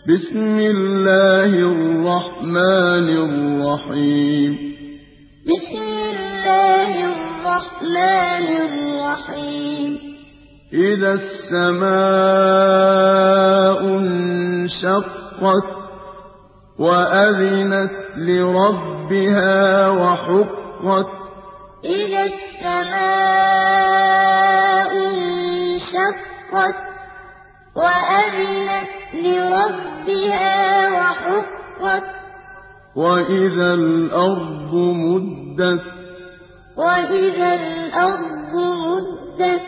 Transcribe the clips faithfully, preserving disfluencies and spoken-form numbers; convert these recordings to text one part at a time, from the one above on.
بسم الله الرحمن الرحيم بسم الله الرحمن الرحيم إذا السماء انشقت وأذنت لربها وحقت إذا السماء انشقت وأذنت لربها وحقت وإذا الأرض مدت وإذا الأرض مدت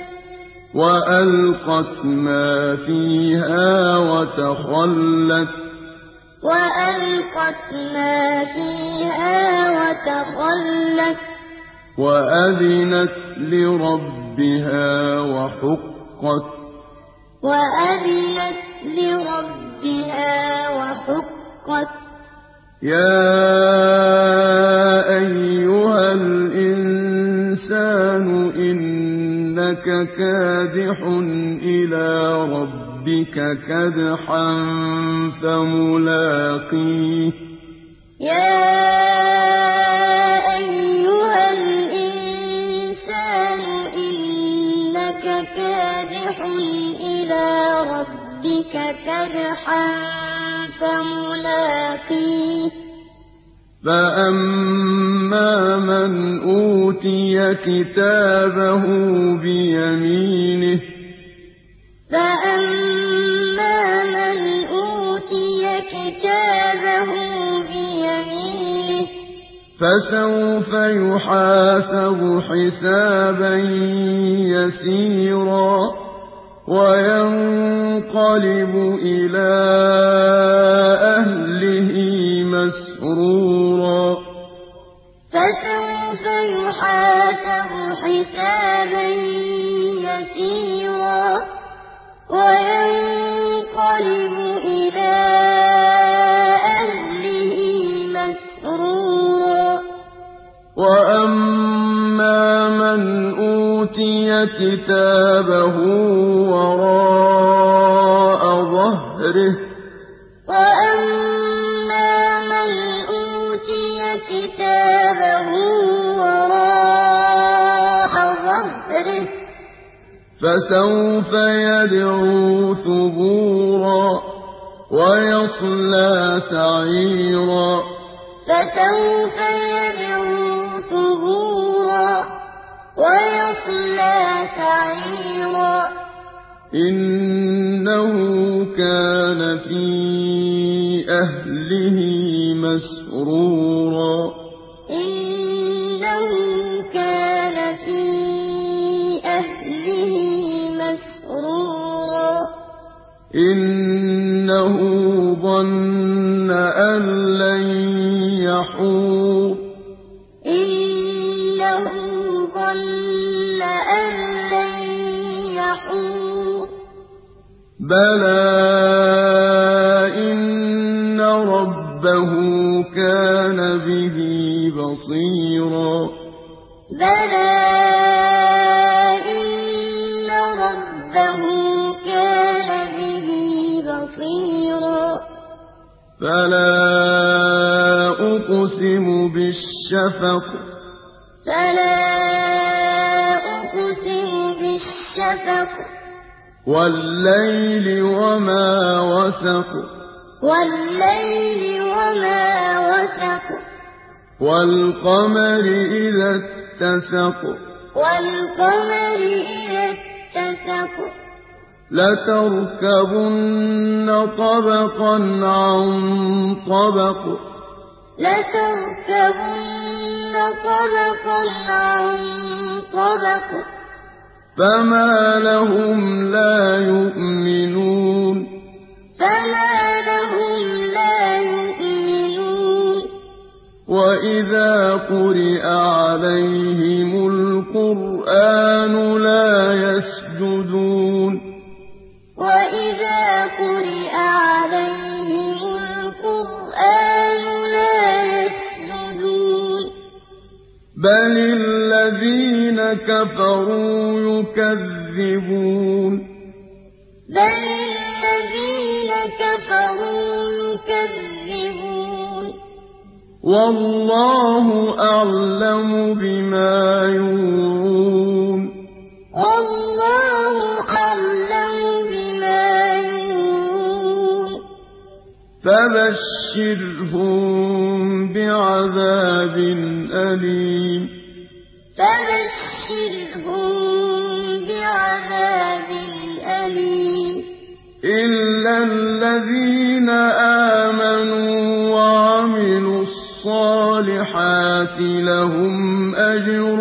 وألقت ما فيها وتخلت وألقت ما فيها وتخلت وأذنت لربها وحقت وأذنت لربها وحقت يا أيها الإنسان إنك كادح إلى ربك كدحا فملاقيه يا أيها الإنسان إنك كادح إلى ربك كدحا فملاقيه فأما من أوتي كتابه بيمينه فأما من أوتي كتابه بيمينه فسوف يحاسب حسابا يسيرا وينقلب إلى أهله مسرورا فسوف يحاسب حسابا يسيرا وينقلب إلى أهله مسرورا وأما من أوتي كتابه وراء ظهره وأما من أوتي كتابه وراء ظهره فسوف يدعو ثبورا ويصلى سعيرا فسوف يدعو ثبورا ويصلى سعيرا إنه كان في أهله مسرورا إنه كان في أهله مسرورا إنه ظن أن لن يحور إنه ظن أن لن يحور بلى إن ربه كان به بصيرا بلى إن ربه كان به بصيرا فلا أقسم بالشفق فلا أقسم بالشفق والليل وما وسق والليل وما وسق والقمر إذا اتسق والقمر إذا اتسق لتركبن طبقا عن طبق لتركبن طبقا عن طبق فما لهم لا يؤمنون فما لهم لا يؤمنون وإذا قرئ عليهم القرآن لا يسجدون وإذا قرئ عليهم القرآن لا يسجدون بل الذين كفروا يكذبون بل الذين كفروا يُكَذِّبُونَ وَاللَّهُ أَعْلَمُ بِمَا يُوعُونَ وَاللَّهُ أَعْلَمُ بِمَا يُوعُونَ فَبَشِّرْهُم بِعَذَابٍ أَلِيمٍ فَبَشِّرْهُم بِعَذَابٍ أَلِيمٍ إِلَّا الَّذِينَ آمَنُوا وَعَمِلُوا الصَّالِحَاتِ لَهُمْ أَجْرٌ